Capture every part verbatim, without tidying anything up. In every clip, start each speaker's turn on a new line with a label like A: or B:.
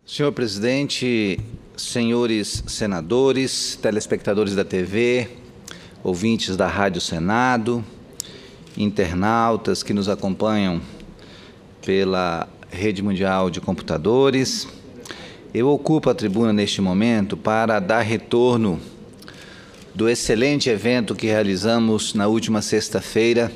A: Senhor presidente, senhores senadores, telespectadores da T V, ouvintes da Rádio Senado, internautas que nos acompanham pela rede mundial de computadores, eu ocupo a tribuna neste momento para dar retorno do excelente evento que realizamos na última sexta-feira,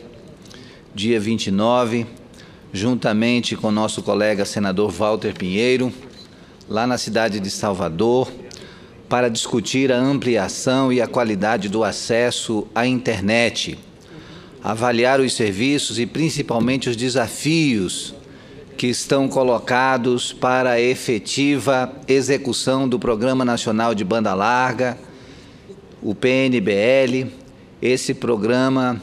A: dia vinte e nove, juntamente com nosso colega senador Walter Pinheiro, lá na cidade de Salvador, para discutir a ampliação e a qualidade do acesso à internet, avaliar os serviços e principalmente os desafios que estão colocados para a efetiva execução do Programa Nacional de Banda Larga, o P N B L, esse programa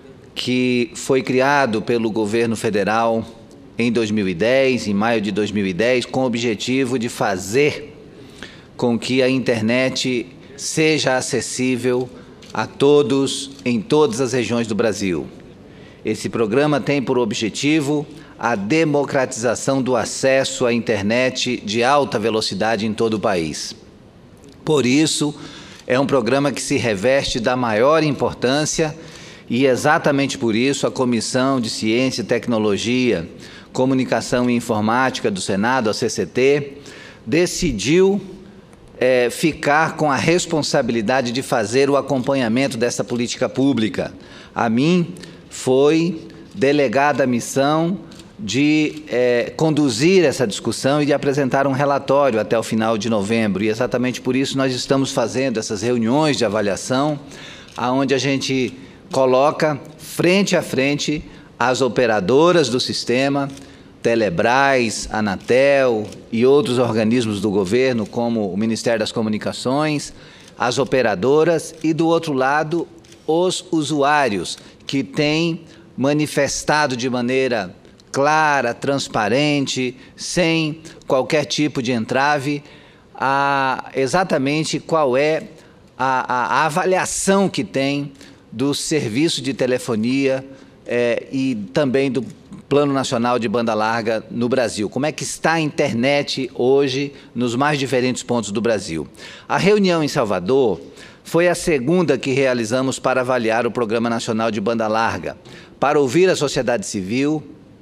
A: que foi criado pelo governo federal em dois mil e dez, em maio de dois mil e dez, com o objetivo de fazer com que a internet seja acessível a todos em todas as regiões do Brasil. Esse programa tem por objetivo a democratização do acesso à internet de alta velocidade em todo o país. Por isso, é um programa que se reveste da maior importância e, exatamente por isso, a Comissão de Ciência e Tecnologia, Comunicação e Informática do Senado, a C C T, decidiu é, ficar com a responsabilidade de fazer o acompanhamento dessa política pública. A mim foi delegada a missão de é, conduzir essa discussão e de apresentar um relatório até o final de novembro. E exatamente por isso nós estamos fazendo essas reuniões de avaliação, onde a gente coloca frente a frente as operadoras do sistema, Telebrás, Anatel e outros organismos do governo, como o Ministério das Comunicações, as operadoras e, do outro lado, os usuários, que têm manifestado de maneira clara, transparente, sem qualquer tipo de entrave, a, exatamente qual é a, a, a avaliação que tem do serviço de telefonia é, e também do Plano Nacional de Banda Larga no Brasil. Como é que está a internet hoje nos mais diferentes pontos do Brasil? A reunião em Salvador foi a segunda que realizamos para avaliar o Programa Nacional de Banda Larga, para ouvir a sociedade civil,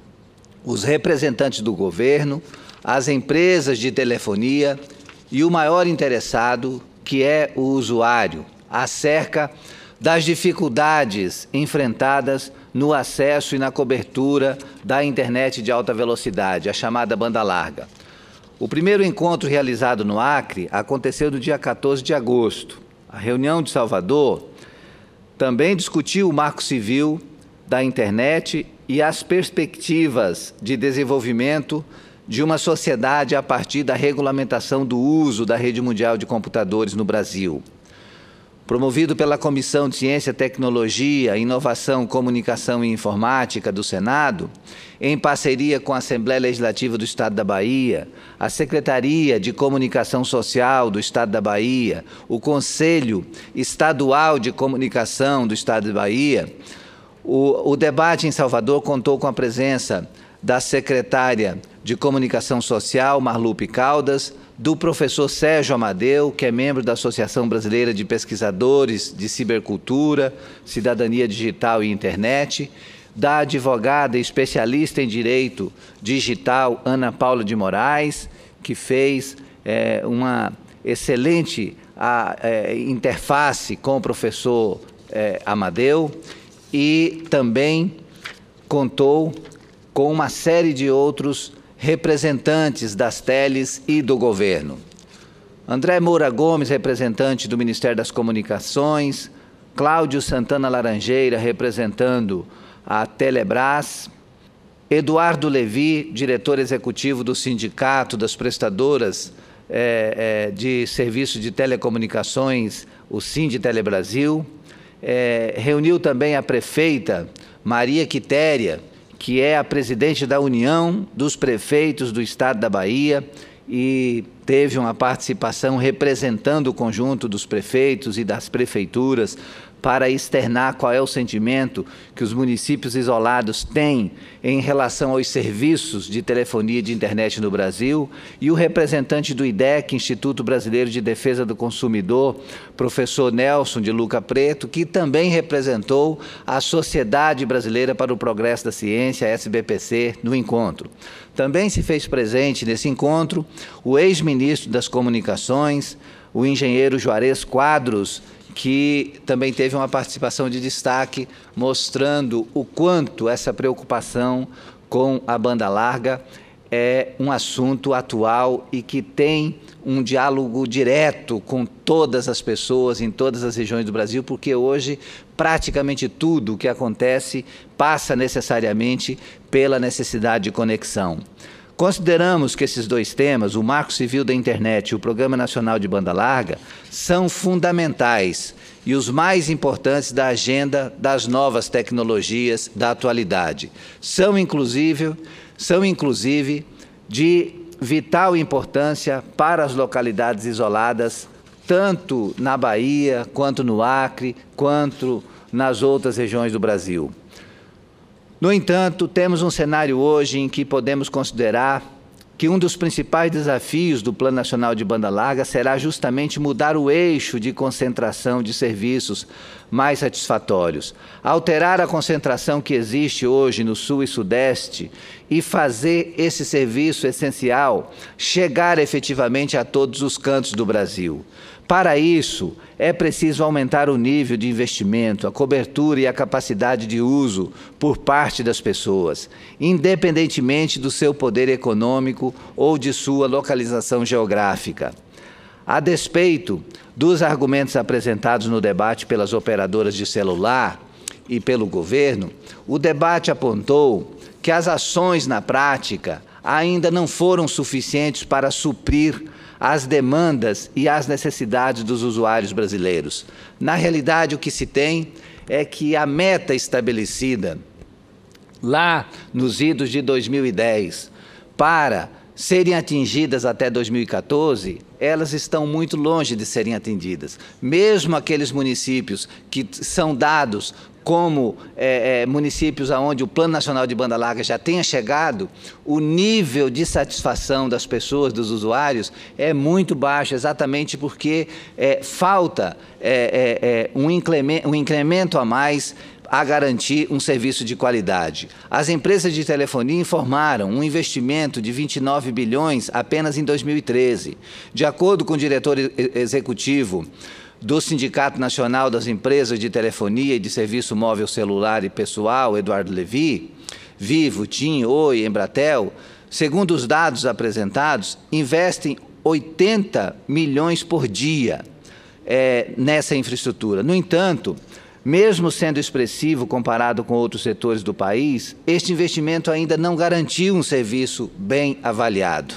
A: os representantes do governo, as empresas de telefonia e o maior interessado, que é o usuário, acerca das dificuldades enfrentadas no acesso e na cobertura da internet de alta velocidade, a chamada banda larga. O primeiro encontro realizado no Acre aconteceu no dia quatorze de agosto. A reunião de Salvador também discutiu o marco civil da internet e as perspectivas de desenvolvimento de uma sociedade a partir da regulamentação do uso da rede mundial de computadores no Brasil. Promovido pela Comissão de Ciência, Tecnologia, Inovação, Comunicação e Informática do Senado, em parceria com a Assembleia Legislativa do Estado da Bahia, a Secretaria de Comunicação Social do Estado da Bahia, o Conselho Estadual de Comunicação do Estado da Bahia, o, o debate em Salvador contou com a presença da secretária de Comunicação Social, Marlupe Caldas, do professor Sérgio Amadeu, que é membro da Associação Brasileira de Pesquisadores de Cibercultura, Cidadania Digital e Internet, da advogada e especialista em Direito Digital, Ana Paula de Moraes, que fez é, uma excelente a, é, interface com o professor é, Amadeu, e também contou com uma série de outros representantes das teles e do governo. André Moura Gomes, representante do Ministério das Comunicações, Cláudio Santana Laranjeira, representando a Telebrás, Eduardo Levi, diretor executivo do Sindicato das Prestadoras é, é, de Serviço de Telecomunicações, o Sinditelebrasil, é, reuniu também a prefeita Maria Quitéria, que é a presidente da União dos Prefeitos do Estado da Bahia, e teve uma participação representando o conjunto dos prefeitos e das prefeituras para externar qual é o sentimento que os municípios isolados têm em relação aos serviços de telefonia e de internet no Brasil, e o representante do I D E C, Instituto Brasileiro de Defesa do Consumidor, professor Nelson de Luca Preto, que também representou a Sociedade Brasileira para o Progresso da Ciência, a S B P C, no encontro. Também se fez presente nesse encontro o ex-ministro das Comunicações, o engenheiro Juarez Quadros, que também teve uma participação de destaque, mostrando o quanto essa preocupação com a banda larga é um assunto atual e que tem um diálogo direto com todas as pessoas em todas as regiões do Brasil, porque hoje praticamente tudo o que acontece passa necessariamente pela necessidade de conexão. Consideramos que esses dois temas, o Marco Civil da Internet e o Programa Nacional de Banda Larga, são fundamentais e os mais importantes da agenda das novas tecnologias da atualidade. São, inclusive, são, inclusive de vital importância para as localidades isoladas, tanto na Bahia, quanto no Acre, quanto nas outras regiões do Brasil. No entanto, temos um cenário hoje em que podemos considerar que um dos principais desafios do Plano Nacional de Banda Larga será justamente mudar o eixo de concentração de serviços mais satisfatórios, alterar a concentração que existe hoje no Sul e Sudeste e fazer esse serviço essencial chegar efetivamente a todos os cantos do Brasil. Para isso, é preciso aumentar o nível de investimento, a cobertura e a capacidade de uso por parte das pessoas, independentemente do seu poder econômico ou de sua localização geográfica. A despeito dos argumentos apresentados no debate pelas operadoras de celular e pelo governo, o debate apontou que as ações na prática ainda não foram suficientes para suprir as demandas e as necessidades dos usuários brasileiros. Na realidade, o que se tem é que a meta estabelecida lá nos idos de dois mil e dez para serem atingidas até dois mil e quatorze, elas estão muito longe de serem atendidas. Mesmo aqueles municípios que são dados como é, é, municípios onde o Plano Nacional de Banda Larga já tenha chegado, o nível de satisfação das pessoas, dos usuários, é muito baixo, exatamente porque é, falta é, é, é, um, incremento, um incremento a mais a garantir um serviço de qualidade. As empresas de telefonia informaram um investimento de vinte e nove bilhões apenas em dois mil e treze. De acordo com o diretor executivo do Sindicato Nacional das Empresas de Telefonia e de Serviço Móvel Celular e Pessoal, Eduardo Levi, Vivo, TIM, Oi, Embratel, segundo os dados apresentados, investem oitenta milhões por dia é, nessa infraestrutura. No entanto, mesmo sendo expressivo comparado com outros setores do país, este investimento ainda não garantiu um serviço bem avaliado.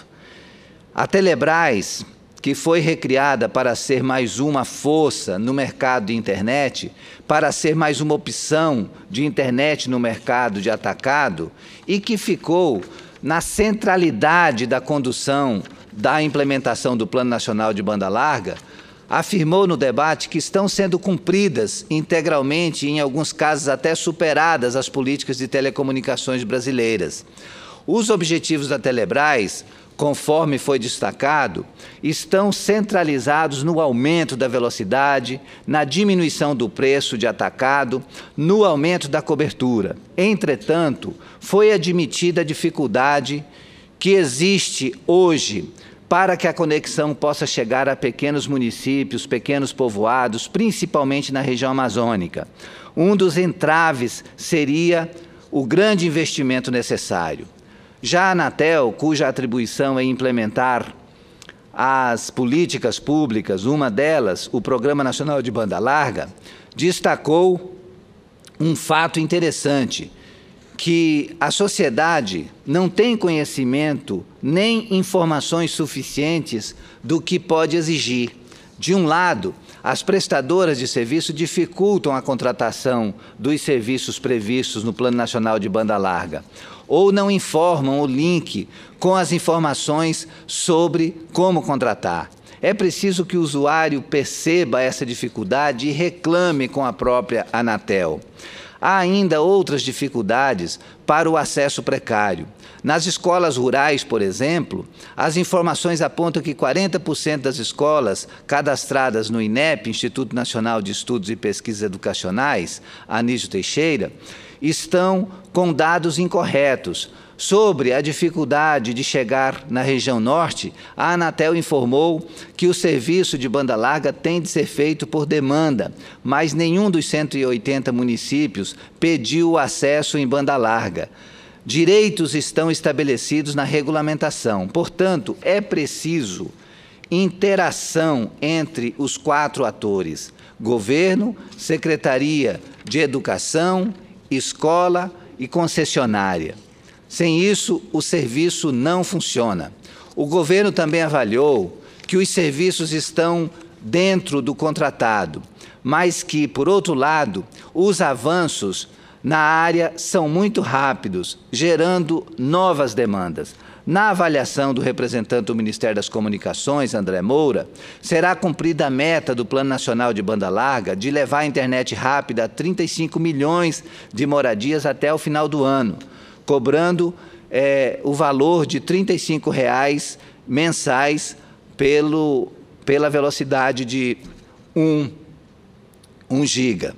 A: A Telebrás, que foi recriada para ser mais uma força no mercado de internet, para ser mais uma opção de internet no mercado de atacado, e que ficou na centralidade da condução da implementação do Plano Nacional de Banda Larga, afirmou no debate que estão sendo cumpridas integralmente e, em alguns casos, até superadas as políticas de telecomunicações brasileiras. Os objetivos da Telebrás, conforme foi destacado, estão centralizados no aumento da velocidade, na diminuição do preço de atacado, no aumento da cobertura. Entretanto, foi admitida a dificuldade que existe hoje para que a conexão possa chegar a pequenos municípios, pequenos povoados, principalmente na região amazônica. Um dos entraves seria o grande investimento necessário. Já a Anatel, cuja atribuição é implementar as políticas públicas, uma delas, o Programa Nacional de Banda Larga, destacou um fato interessante, que a sociedade não tem conhecimento nem informações suficientes do que pode exigir. De um lado, as prestadoras de serviço dificultam a contratação dos serviços previstos no Plano Nacional de Banda Larga, ou não informam o link com as informações sobre como contratar. É preciso que o usuário perceba essa dificuldade e reclame com a própria Anatel. Há ainda outras dificuldades para o acesso precário. Nas escolas rurais, por exemplo, as informações apontam que quarenta por cento das escolas cadastradas no INEP, Instituto Nacional de Estudos e Pesquisas Educacionais, Anísio Teixeira, estão com dados incorretos. Sobre a dificuldade de chegar na região norte, a Anatel informou que o serviço de banda larga tem de ser feito por demanda, mas nenhum dos cento e oitenta municípios pediu o acesso em banda larga. Direitos estão estabelecidos na regulamentação, portanto, é preciso interação entre os quatro atores: governo, Secretaria de Educação, escola e concessionária. Sem isso, o serviço não funciona. O governo também avaliou que os serviços estão dentro do contratado, mas que, por outro lado, os avanços na área são muito rápidos, gerando novas demandas. Na avaliação do representante do Ministério das Comunicações, André Moura, será cumprida a meta do Plano Nacional de Banda Larga de levar a internet rápida a trinta e cinco milhões de moradias até o final do ano, cobrando é, o valor de trinta e cinco reais mensais pelo, pela velocidade de um giga.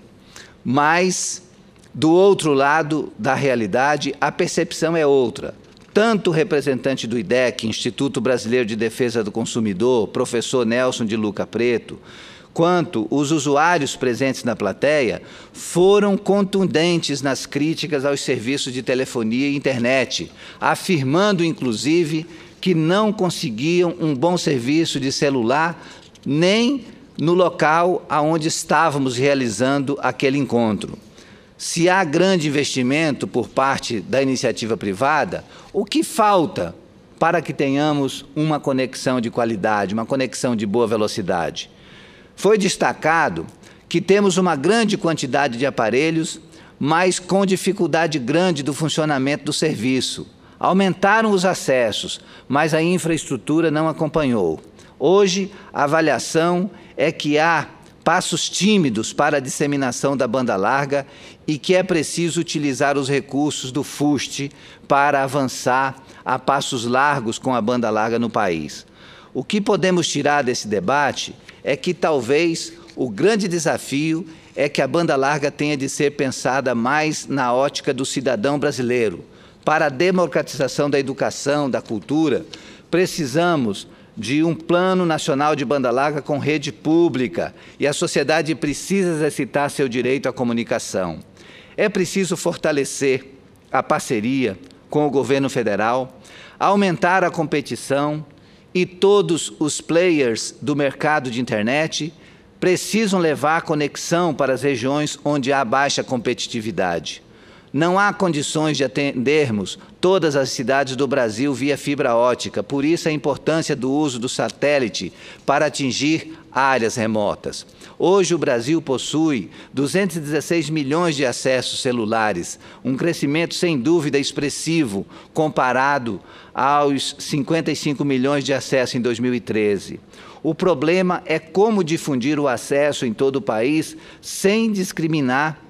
A: Mas, do outro lado da realidade, a percepção é outra. Tanto o representante do I D E C, Instituto Brasileiro de Defesa do Consumidor, professor Nelson de Luca Preto, quanto os usuários presentes na plateia, foram contundentes nas críticas aos serviços de telefonia e internet, afirmando, inclusive, que não conseguiam um bom serviço de celular nem no local onde estávamos realizando aquele encontro. Se há grande investimento por parte da iniciativa privada, o que falta para que tenhamos uma conexão de qualidade, uma conexão de boa velocidade? Foi destacado que temos uma grande quantidade de aparelhos, mas com dificuldade grande do funcionamento do serviço. Aumentaram os acessos, mas a infraestrutura não acompanhou. Hoje, a avaliação é que há passos tímidos para a disseminação da banda larga e que é preciso utilizar os recursos do FUST para avançar a passos largos com a banda larga no país. O que podemos tirar desse debate é que talvez o grande desafio é que a banda larga tenha de ser pensada mais na ótica do cidadão brasileiro. Para a democratização da educação, da cultura, precisamos de um plano nacional de banda larga com rede pública e a sociedade precisa exercitar seu direito à comunicação. É preciso fortalecer a parceria com o governo federal, aumentar a competição e todos os players do mercado de internet precisam levar conexão para as regiões onde há baixa competitividade. Não há condições de atendermos todas as cidades do Brasil via fibra ótica, por isso a importância do uso do satélite para atingir áreas remotas. Hoje o Brasil possui duzentos e dezesseis milhões de acessos celulares, um crescimento sem dúvida expressivo comparado aos cinquenta e cinco milhões de acessos em dois mil e treze. O problema é como difundir o acesso em todo o país sem discriminar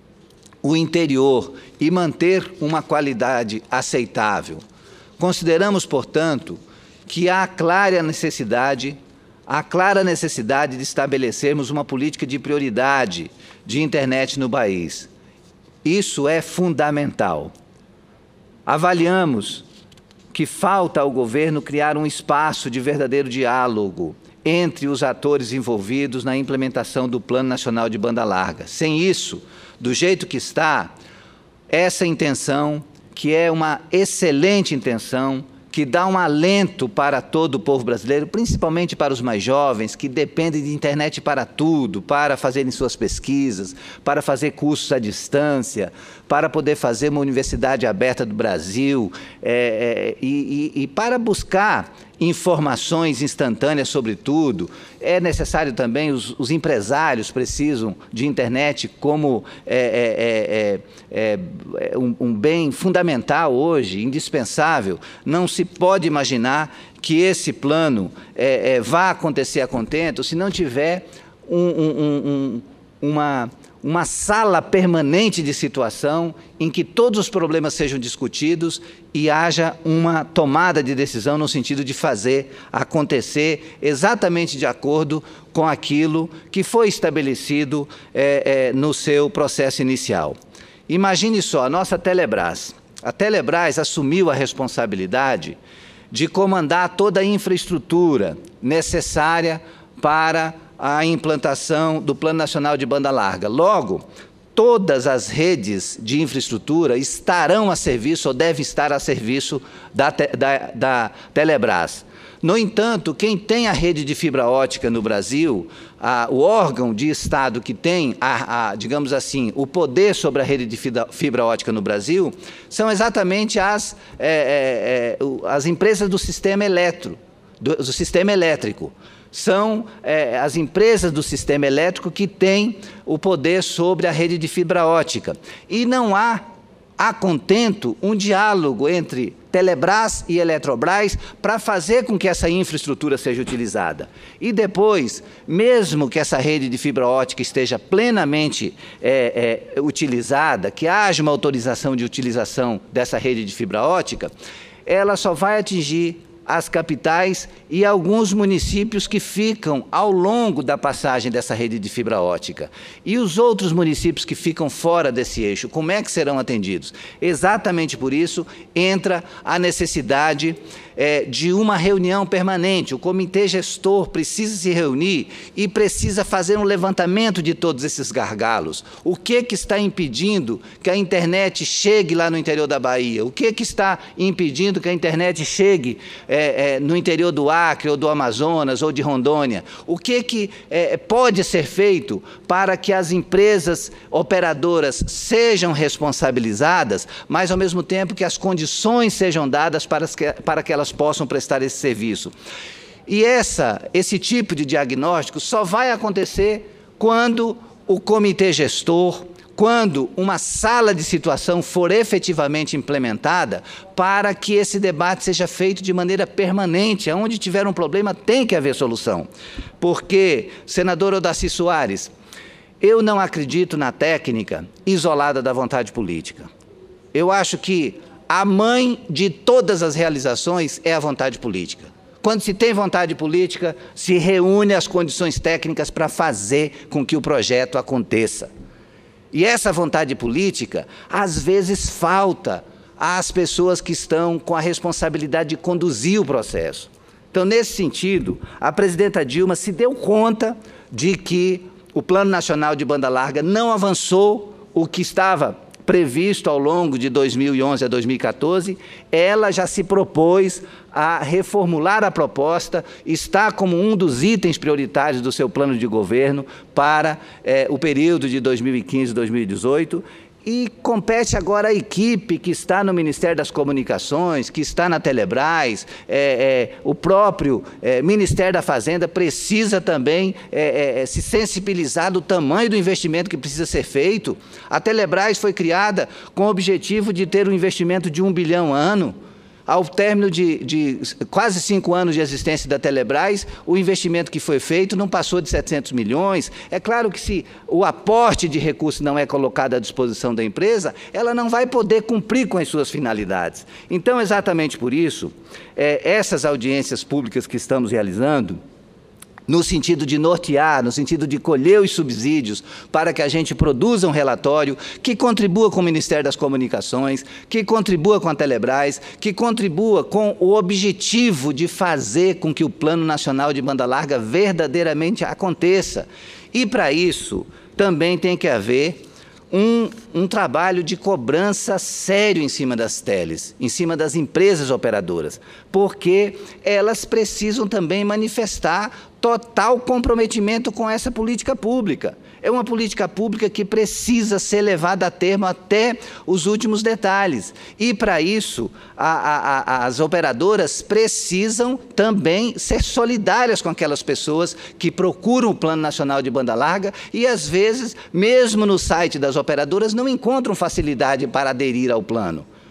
A: o interior e manter uma qualidade aceitável. Consideramos, portanto, que há clara necessidade, há clara necessidade de estabelecermos uma política de prioridade de internet no país. Isso é fundamental. Avaliamos que falta ao governo criar um espaço de verdadeiro diálogo entre os atores envolvidos na implementação do Plano Nacional de Banda Larga. Sem isso, do jeito que está, essa intenção, que é uma excelente intenção, que dá um alento para todo o povo brasileiro, principalmente para os mais jovens, que dependem de internet para tudo, para fazerem suas pesquisas, para fazer cursos à distância, para poder fazer uma universidade aberta do Brasil, é, é, e, e, e para buscar informações instantâneas sobre tudo. É necessário também, os, os empresários precisam de internet como é, é, é, é, um, um bem fundamental hoje, indispensável. Não se pode imaginar que esse plano é, é, vá acontecer a contento se não tiver um, um, um, uma, uma sala permanente de situação em que todos os problemas sejam discutidos e haja uma tomada de decisão no sentido de fazer acontecer exatamente de acordo com aquilo que foi estabelecido é, é, no seu processo inicial. Imagine só, a nossa Telebrás. A Telebrás assumiu a responsabilidade de comandar toda a infraestrutura necessária para a implantação do Plano Nacional de Banda Larga. Logo, todas as redes de infraestrutura estarão a serviço ou devem estar a serviço da, da, da Telebrás. No entanto, quem tem a rede de fibra ótica no Brasil, a, o órgão de Estado que tem, a, a, digamos assim, o poder sobre a rede de fibra, fibra ótica no Brasil, são exatamente as, é, é, é, as empresas do sistema, eletro, do, do sistema elétrico. São é, as empresas do sistema elétrico que têm o poder sobre a rede de fibra ótica. E não há, a contento, um diálogo entre Telebrás e Eletrobras para fazer com que essa infraestrutura seja utilizada. E depois, mesmo que essa rede de fibra ótica esteja plenamente é, é, utilizada, que haja uma autorização de utilização dessa rede de fibra ótica, ela só vai atingir as capitais e alguns municípios que ficam ao longo da passagem dessa rede de fibra ótica. E os outros municípios que ficam fora desse eixo, como é que serão atendidos? Exatamente por isso entra a necessidade é, de uma reunião permanente. O comitê gestor precisa se reunir e precisa fazer um levantamento de todos esses gargalos. O que que está impedindo que a internet chegue lá no interior da Bahia? O que que está impedindo que a internet chegue é, É, é, no interior do Acre, ou do Amazonas, ou de Rondônia? O que, que é, pode ser feito para que as empresas operadoras sejam responsabilizadas, mas, ao mesmo tempo, que as condições sejam dadas para que, para que elas possam prestar esse serviço? E essa, esse tipo de diagnóstico só vai acontecer quando o comitê gestor, quando uma sala de situação for efetivamente implementada, para que esse debate seja feito de maneira permanente. Onde tiver um problema, tem que haver solução. Porque, senador Odaci Soares, eu não acredito na técnica isolada da vontade política. Eu acho que a mãe de todas as realizações é a vontade política. Quando se tem vontade política, se reúne as condições técnicas para fazer com que o projeto aconteça. E essa vontade política, às vezes, falta às pessoas que estão com a responsabilidade de conduzir o processo. Então, nesse sentido, a presidenta Dilma se deu conta de que o Plano Nacional de Banda Larga não avançou o que estava previsto ao longo de dois mil e onze a dois mil e quatorze, ela já se propôs a reformular a proposta, está como um dos itens prioritários do seu plano de governo para eh, o período de dois mil e quinze a dois mil e dezoito, e compete agora à equipe que está no Ministério das Comunicações, que está na Telebrás, é, é, o próprio é, Ministério da Fazenda precisa também é, é, se sensibilizar do tamanho do investimento que precisa ser feito. A Telebrás foi criada com o objetivo de ter um investimento de um bilhão ano. Ao término de, de quase cinco anos de existência da Telebrás, o investimento que foi feito não passou de setecentos milhões. É claro que, se o aporte de recursos não é colocado à disposição da empresa, ela não vai poder cumprir com as suas finalidades. Então, exatamente por isso, é, essas audiências públicas que estamos realizando, no sentido de nortear, no sentido de colher os subsídios para que a gente produza um relatório que contribua com o Ministério das Comunicações, que contribua com a Telebrás, que contribua com o objetivo de fazer com que o Plano Nacional de Banda Larga verdadeiramente aconteça. E, para isso, também tem que haver Um, um trabalho de cobrança sério em cima das teles, em cima das empresas operadoras, porque elas precisam também manifestar total comprometimento com essa política pública. É uma política pública que precisa ser levada a termo até os últimos detalhes. E, para isso, a, a, a, as operadoras precisam também ser solidárias com aquelas pessoas que procuram o Plano Nacional de Banda Larga e, às vezes, mesmo no site das operadoras, não encontram facilidade para aderir ao plano.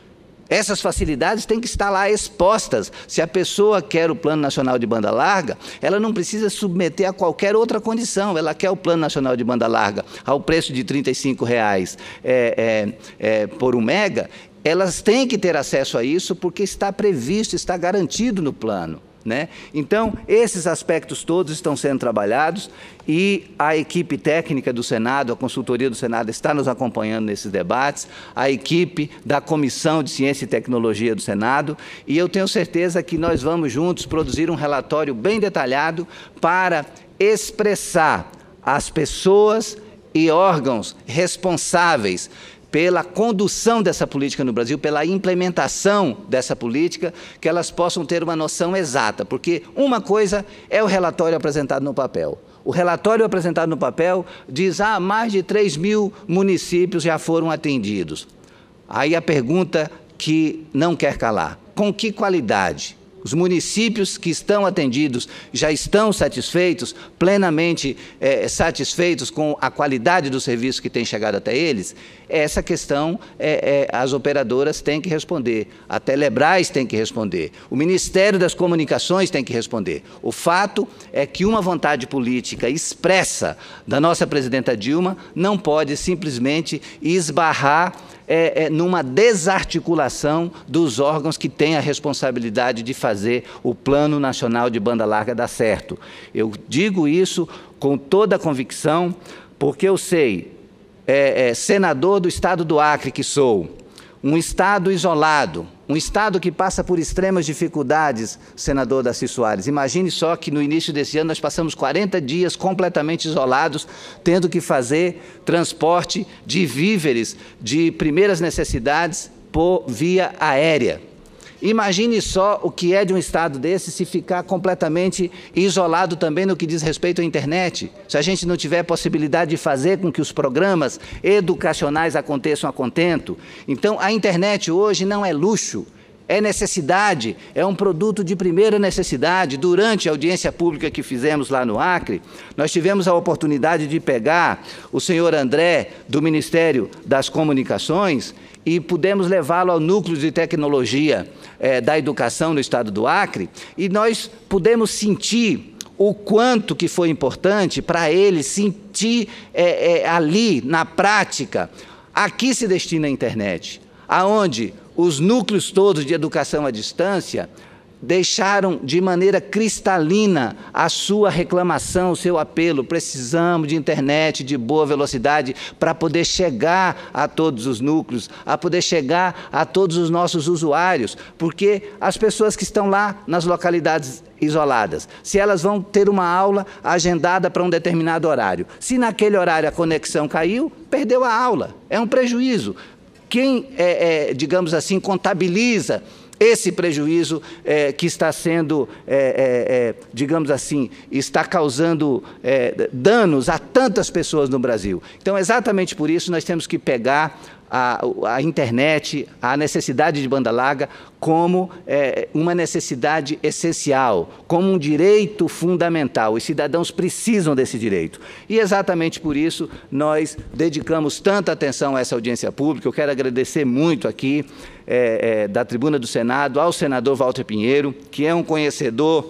A: Essas facilidades têm que estar lá expostas. Se a pessoa quer o Plano Nacional de Banda Larga, ela não precisa submeter a qualquer outra condição. Ela quer o Plano Nacional de Banda Larga ao preço de trinta e cinco reais é, é, é, por um mega, elas têm que ter acesso a isso porque está previsto, está garantido no plano. Né? Então, esses aspectos todos estão sendo trabalhados e a equipe técnica do Senado, a consultoria do Senado está nos acompanhando nesses debates, a equipe da Comissão de Ciência e Tecnologia do Senado, e eu tenho certeza que nós vamos juntos produzir um relatório bem detalhado para expressar as pessoas e órgãos responsáveis pela condução dessa política no Brasil, pela implementação dessa política, que elas possam ter uma noção exata, porque uma coisa é o relatório apresentado no papel. O relatório apresentado no papel diz, ah, mais de três mil municípios já foram atendidos. Aí a pergunta que não quer calar, com que qualidade? Os municípios que estão atendidos já estão satisfeitos, plenamente é, satisfeitos com a qualidade do serviço que tem chegado até eles? Essa questão é, é, as operadoras têm que responder, a Telebrás tem que responder, o Ministério das Comunicações tem que responder. O fato é que uma vontade política expressa da nossa presidenta Dilma não pode simplesmente esbarrar É, é, numa desarticulação dos órgãos que têm a responsabilidade de fazer o Plano Nacional de Banda Larga dar certo. Eu digo isso com toda a convicção, porque eu sei, é, é, senador do estado do Acre que sou, um estado isolado, um estado que passa por extremas dificuldades, senador Darcy Soares. Imagine só que no início desse ano nós passamos quarenta dias completamente isolados, tendo que fazer transporte de víveres, de primeiras necessidades, por via aérea. Imagine só o que é de um estado desse se ficar completamente isolado também no que diz respeito à internet. Se a gente não tiver possibilidade de fazer com que os programas educacionais aconteçam a contento. Então, a internet hoje não é luxo, é necessidade, é um produto de primeira necessidade. Durante a audiência pública que fizemos lá no Acre, nós tivemos a oportunidade de pegar o senhor André, do Ministério das Comunicações, e pudemos levá-lo ao Núcleo de Tecnologia eh, da Educação no estado do Acre, e nós pudemos sentir o quanto que foi importante para ele sentir eh, eh, ali, na prática, aqui se destina a internet, aonde os núcleos todos de educação à distância deixaram de maneira cristalina a sua reclamação, o seu apelo. Precisamos de internet de boa velocidade para poder chegar a todos os núcleos, a poder chegar a todos os nossos usuários, porque as pessoas que estão lá nas localidades isoladas, se elas vão ter uma aula agendada para um determinado horário, se naquele horário a conexão caiu, perdeu a aula, é um prejuízo. Quem, é, é, digamos assim, contabiliza esse prejuízo é, que está sendo, é, é, é, digamos assim, está causando é, danos a tantas pessoas no Brasil. Então, exatamente por isso, nós temos que pegar a, a internet, a necessidade de banda larga, como é, uma necessidade essencial, como um direito fundamental. Os cidadãos precisam desse direito. E exatamente por isso nós dedicamos tanta atenção a essa audiência pública. Eu quero agradecer muito aqui, é, é, da tribuna do Senado, ao senador Walter Pinheiro, que é um conhecedor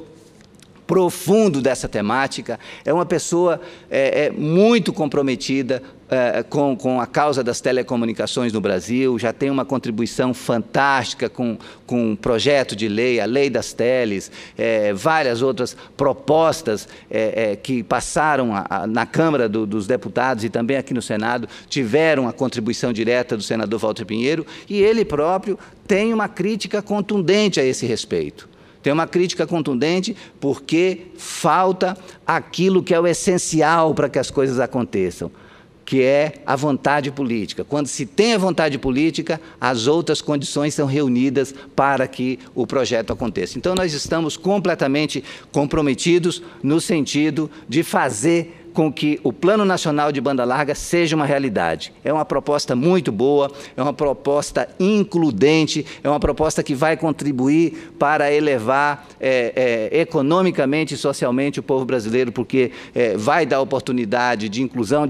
A: profundo dessa temática, é uma pessoa é, é, muito comprometida é, com, com a causa das telecomunicações no Brasil, já tem uma contribuição fantástica com, com um projeto de lei, a Lei das Teles, é, várias outras propostas é, é, que passaram a, a, na Câmara do, dos Deputados e também aqui no Senado, tiveram a contribuição direta do senador Walter Pinheiro, e ele próprio tem uma crítica contundente a esse respeito. Tem uma crítica contundente porque falta aquilo que é o essencial para que as coisas aconteçam, que é a vontade política. Quando se tem a vontade política, as outras condições são reunidas para que o projeto aconteça. Então, nós estamos completamente comprometidos no sentido de fazer com que o Plano Nacional de Banda Larga seja uma realidade. É uma proposta muito boa, é uma proposta includente, é uma proposta que vai contribuir para elevar é, é, economicamente e socialmente o povo brasileiro, porque é, vai dar oportunidade de inclusão de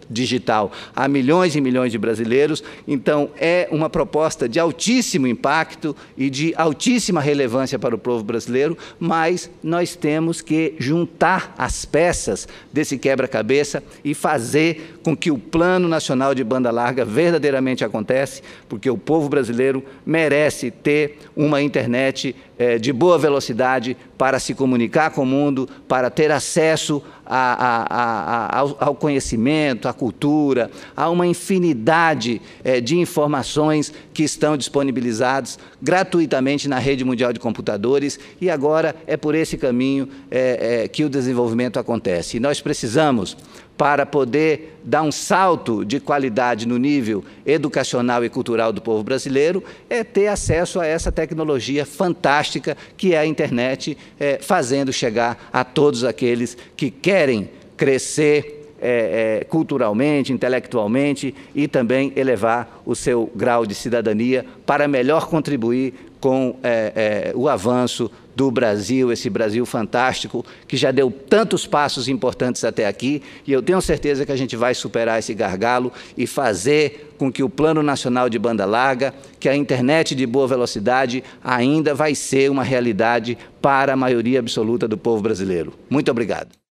A: digital a milhões e milhões de brasileiros. Então, é uma proposta de altíssimo impacto e de altíssima relevância para o povo brasileiro, mas nós temos que juntar as peças desse quebra-cabeça e fazer com que o Plano Nacional de Banda Larga verdadeiramente aconteça, porque o povo brasileiro merece ter uma internet eh, de boa velocidade para se comunicar com o mundo, para ter acesso a, a, a, ao, ao conhecimento, à cultura, a uma infinidade eh, de informações que estão disponibilizadas gratuitamente na rede mundial de computadores, e agora é por esse caminho eh, eh, que o desenvolvimento acontece. E nós precisamos, para poder dar um salto de qualidade no nível educacional e cultural do povo brasileiro, é ter acesso a essa tecnologia fantástica que é a internet, é, fazendo chegar a todos aqueles que querem crescer É, é, culturalmente, intelectualmente e também elevar o seu grau de cidadania para melhor contribuir com é, é, o avanço do Brasil, esse Brasil fantástico que já deu tantos passos importantes até aqui, e eu tenho certeza que a gente vai superar esse gargalo e fazer com que o Plano Nacional de Banda Larga, que a internet de boa velocidade ainda vai ser uma realidade para a maioria absoluta do povo brasileiro. Muito obrigado.